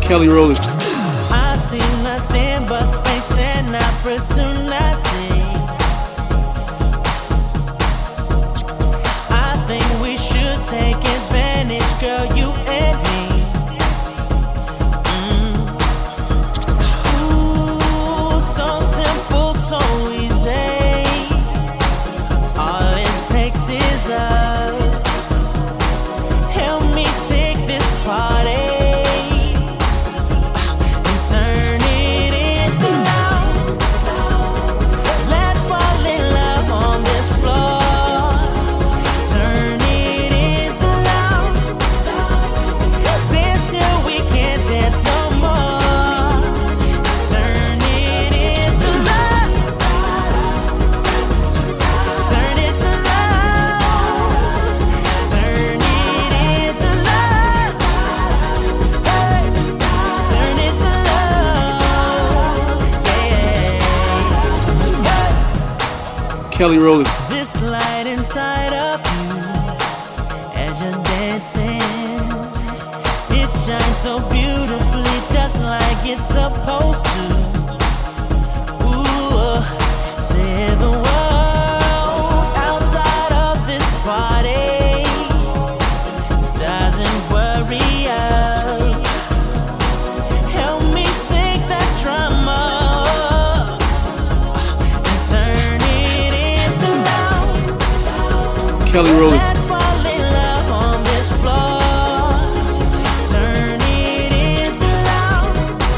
Kelly Rowland. I see nothing but space and opportunity. I think we should take advantage, girl, you and me. Ooh, so simple, so easy. All it takes is us. Help me take this party. Kelly Rowland. This light inside of you, as you're dancing, it shines so beautifully, just like it's supposed to. Ooh, say the world outside of this party doesn't worry us. Help me take that drama and turn it into love. Kelly Rowland. Let's fall in love on this floor. Turn it into love.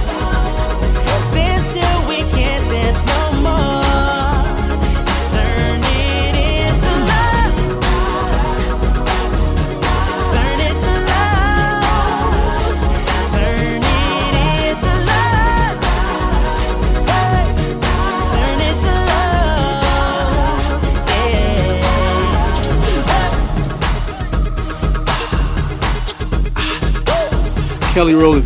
Dance till we can't dance no more. Turn it into love. Turn it to love. Turn it into love. Hey. Turn it to love. Yeah. Kelly Rowland.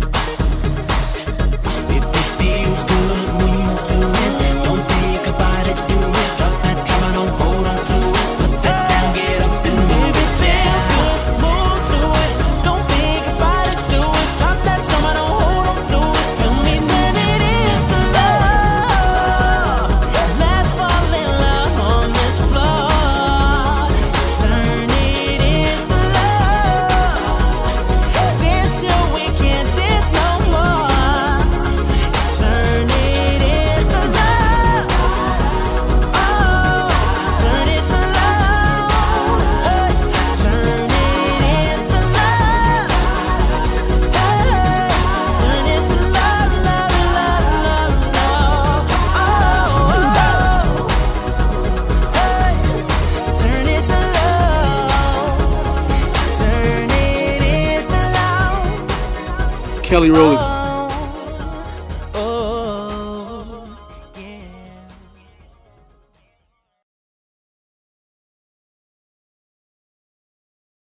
If it feels good, move to it. Don't think about it, do it. Drop that drama, don't hold on to it. Put that down, get up and move it. Feels good, move to it. Don't think about it, do it. Drop that drama, don't hold on to it. Help me turn it into love. Let's fall in love on this floor. Turn it into love. Dance till we can't dance no more. Turn it into love. Oh, turn it to love. Hey, turn it into love. Hey, turn it to love, love, love, love, love. Oh, hey, turn it to love. Turn it into love. Kelly Rowland.